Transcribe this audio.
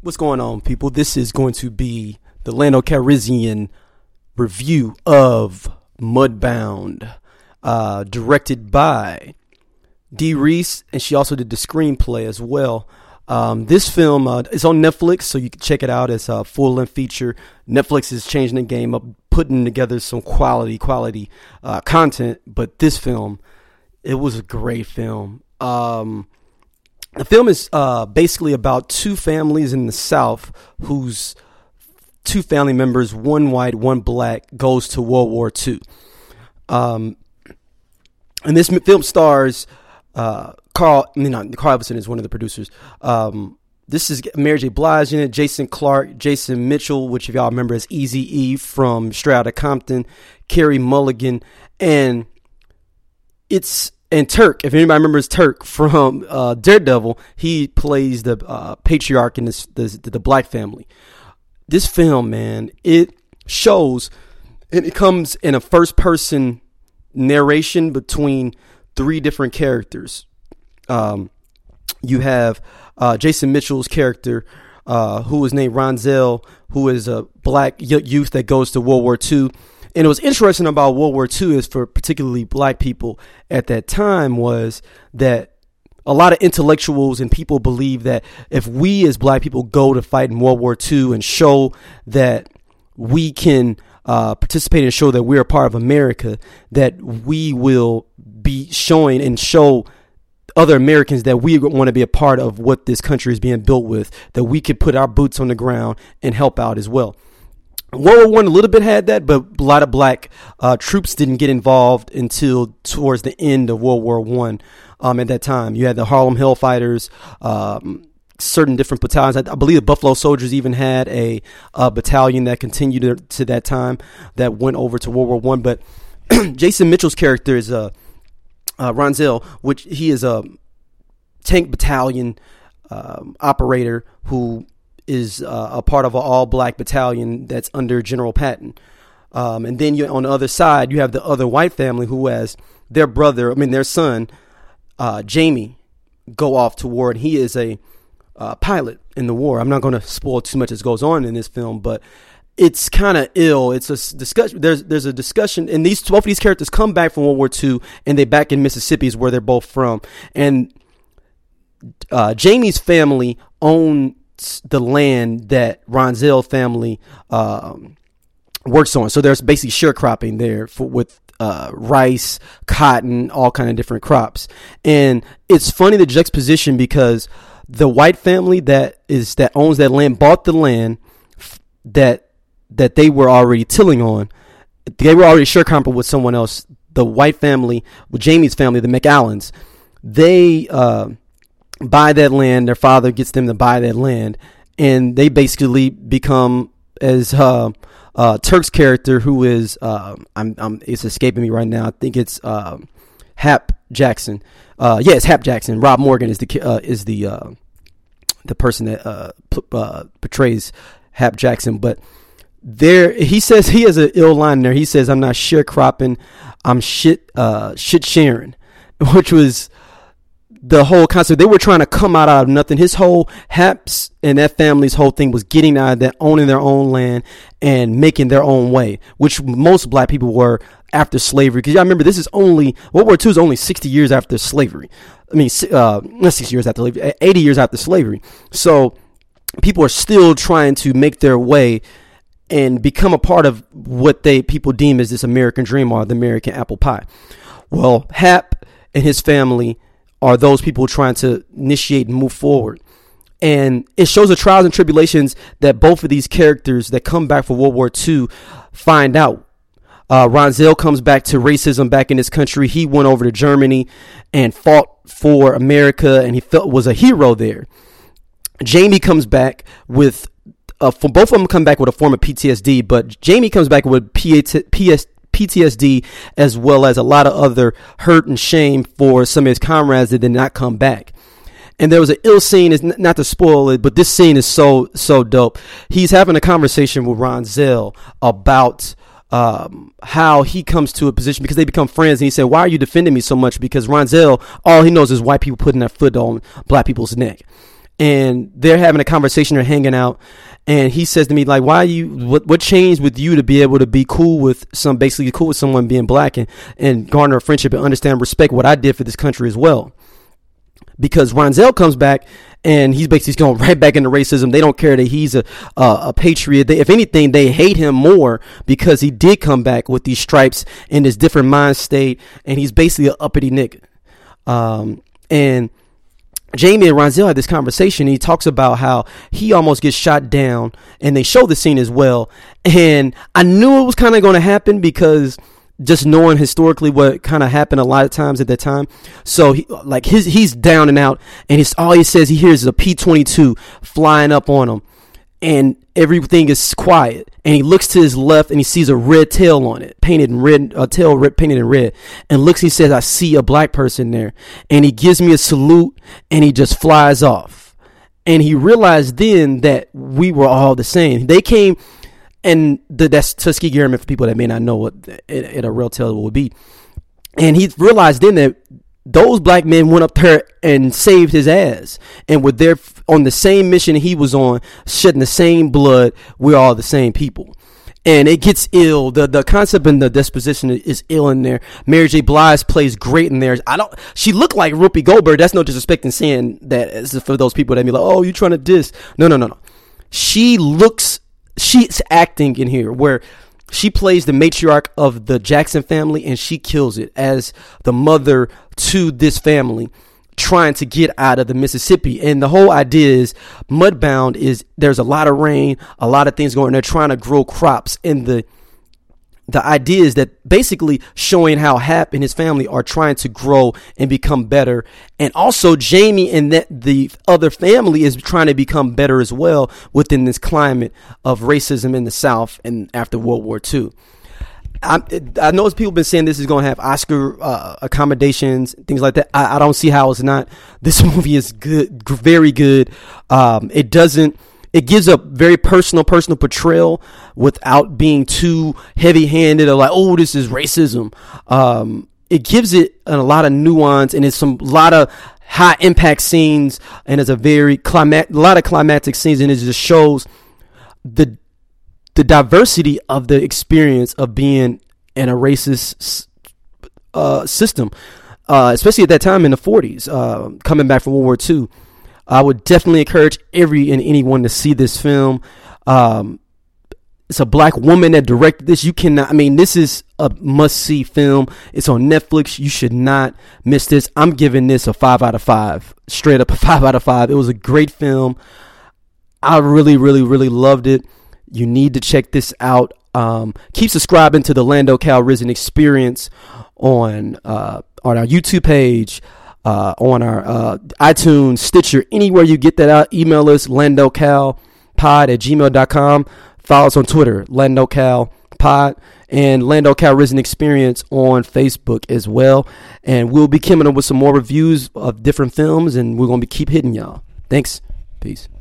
What's going on, people? This is going to be the Lando Calrissian review of Mudbound, directed by Dee Reese, and she also did the screenplay as well. This film is on Netflix, so you can check it out as a full-length feature. Netflix is changing the game up, putting together some quality content, but this film, it was a great film. The film is basically about two families in the South whose two family members, one white, one black, goes to World War II. And this film stars Carl Everson is one of the producers. This is Mary J. Blige in it, Jason Clarke, Jason Mitchell, which if y'all remember is Eazy-E from Straight Outta Compton, Carey Mulligan, and Turk, if anybody remembers Turk from Daredevil, he plays the patriarch in the black family. This film, man, it shows, and it comes in a first-person narration between three different characters. You have Jason Mitchell's character, who is named Ronzel, who is a black youth that goes to World War II. And it was interesting about World War II is for particularly black people at that time was that a lot of intellectuals and people believe that if we as black people go to fight in World War II and show that we can participate and show that we're a part of America, that we will be showing and show other Americans that we want to be a part of what this country is being built with, that we could put our boots on the ground and help out as well. World War I a little bit had that, but a lot of black troops didn't get involved until towards the end of World War I. At that time, you had the Harlem Hellfighters, certain different battalions. I believe the Buffalo Soldiers even had a battalion that continued to that time that went over to World War I. But Jason Mitchell's character is Ronzel, which he is a tank battalion operator who is a part of an all-black battalion that's under General Patton. And then on the other side, you have the other white family who has their son, Jamie, go off to war. And he is a pilot in the war. I'm not going to spoil too much as goes on in this film, but it's kind of ill. It's a discussion. There's a discussion, and both of these characters come back from World War II, and they back in Mississippi is where they're both from. And Jamie's family own the land that Ronzel family works on. So there's basically sharecropping there with rice, cotton, all kind of different crops. And it's funny the juxtaposition because the white family that owns that land bought the land that they were already tilling on. They were already sharecropping with someone else. The white family, with Jamie's family, the McAllens, they buy that land. Their father gets them to buy that land, and they basically become, as Turk's character, who is it's escaping me right now. I think it's Hap Jackson. It's Hap Jackson. Rob Morgan is the person that portrays Hap Jackson. But he says he has an ill line there. He says, "I'm not sharecropping, I'm shit sharing," which was the whole concept. They were trying to come out of nothing. His whole Haps and that family's whole thing was getting out of that, owning their own land and making their own way, which most black people were after slavery. Because I remember World War II is only 60 years after slavery. I mean, not 60 years after slavery, 80 years after slavery. So people are still trying to make their way and become a part of what people deem as this American dream or the American apple pie. Well, Hap and his family are those people trying to initiate and move forward. And it shows the trials and tribulations that both of these characters that come back from World War II find out. Ronzel comes back to racism back in his country. He went over to Germany and fought for America, and he was a hero there. Jamie comes back with both of them come back with a form of PTSD, but Jamie comes back with PTSD as well as a lot of other hurt and shame for some of his comrades that did not come back. And there was an ill scene, is not to spoil it, but this scene is so dope. He's having a conversation with Ronzel about how he comes to a position because they become friends. And he said, "Why are you defending me so much?" Because Ronzel, all he knows is white people putting their foot on black people's neck. and they're having a conversation. They're hanging out, and he says to me, like, what changed with you to be able to be cool with someone being black and garner a friendship and understand, respect what I did for this country as well. Because Ronzel comes back and he's basically going right back into racism. They don't care that he's a patriot. If anything, they hate him more because he did come back with these stripes in this different mind state, and he's basically an uppity nigga. And Jamie and Ronzel had this conversation. He talks about how he almost gets shot down, and they show the scene as well. And I knew it was kind of going to happen because just knowing historically what kind of happened a lot of times at that time. So he's down and out, and all he says he hears is a P-22 flying up on him, and everything is quiet. And he looks to his left and he sees a red tail on it, painted in red, painted in red, and looks. He says, "I see a black person there," and he gives me a salute, and he just flies off. And he realized then that we were all the same. They came. And that's Tuskegee Airmen, for people that may not know what a real tail would be. And he realized then that those black men went up there and saved his ass, and were there on the same mission he was on, shedding the same blood. We're all the same people. And it gets ill. The concept and the disposition is ill in there. Mary J. Blige plays great in there. She looked like Whoopi Goldberg. That's no disrespect in saying that. It's for those people that be like, "Oh, you trying to diss?" No. She's acting in here where she plays the matriarch of the Jackson family, and she kills it as the mother to this family trying to get out of the Mississippi. And the whole idea is Mudbound is there's a lot of rain, a lot of things going on. They're trying to grow crops, and the idea is that basically showing how Hap and his family are trying to grow and become better. And also Jamie and the other family is trying to become better as well within this climate of racism in the South and after World War II. I know people have been saying this is going to have Oscar accommodations, things like that. I don't see how it's not. This movie is good, very good. It gives a very personal portrayal without being too heavy-handed or like, oh, this is racism. It gives it a lot of nuance, and it's a lot of high-impact scenes, and it's a lot of climactic scenes, and it just shows the diversity of the experience of being in a racist system, especially at that time in the 40s, coming back from World War II. I would definitely encourage anyone to see this film. It's a black woman that directed this. This is a must-see film. It's on Netflix. You should not miss this. I'm giving this a 5 out of 5. Straight up a 5 out of 5. It was a great film. I really, really, really loved it. You need to check this out. Keep subscribing to the Lando Calrissian Experience on our YouTube page, on our iTunes, Stitcher, anywhere you get that out. Email us, landocalpod@gmail.com. Follow us on Twitter, landocalpod, and Lando Calrissian Experience on Facebook as well. And we'll be coming up with some more reviews of different films, and we're going to keep hitting y'all. Thanks. Peace.